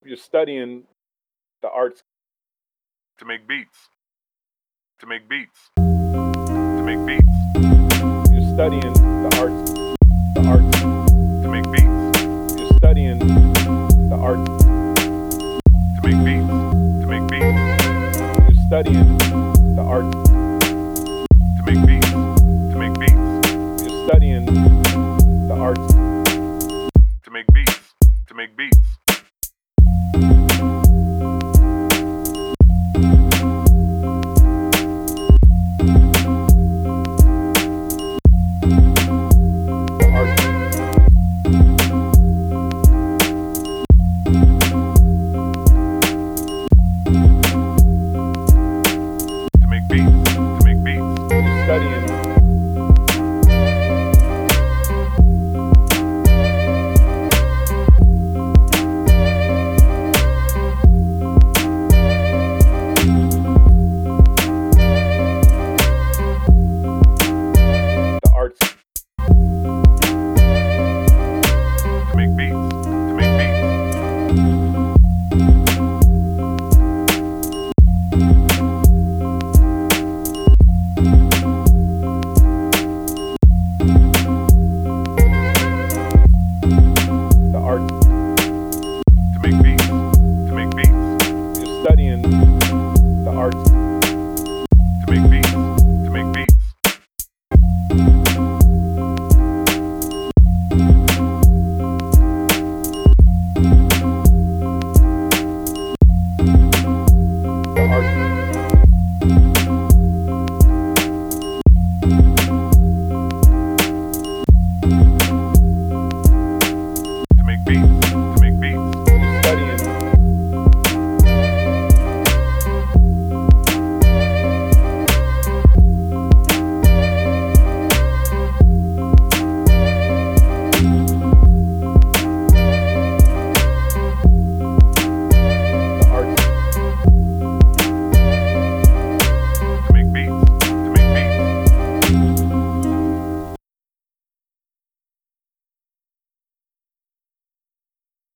You're studying the arts to make beats, to make beats, to make beats, you're studying the arts to make beats, you're studying the arts to make beats, to make beats, you're studying